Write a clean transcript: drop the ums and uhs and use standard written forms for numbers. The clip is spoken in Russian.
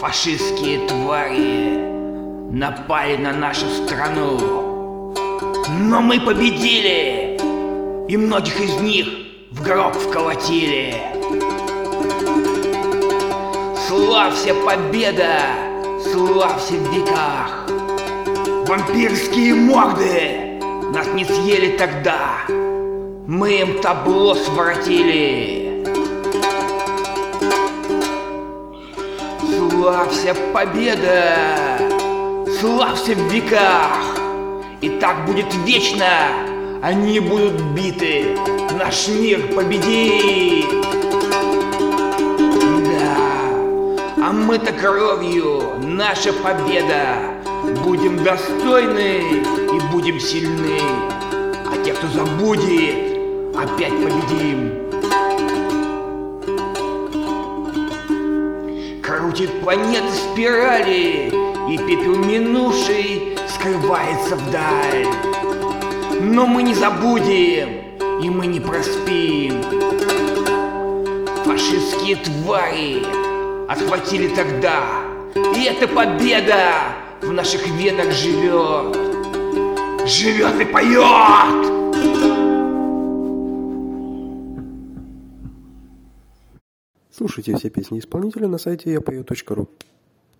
Фашистские твари напали на нашу страну, но мы победили, и многих из них в гроб вколотили. Славься, победа, славься в веках. Вампирские морды нас не съели тогда, мы им табло своротили. Славься, победа, славься в веках. И так будет вечно, они будут биты, наш мир победит. Да, а мы-то кровью, наша победа. Будем достойны и будем сильны, а те, кто забудет, опять победим. Крутит планеты спирали, и пепел минувший скрывается вдаль. Но мы не забудем, и мы не проспим. Фашистские твари отхватили тогда, и эта победа в наших венах живет, живет и поет. Слушайте все песни исполнителя на сайте yapою.ru.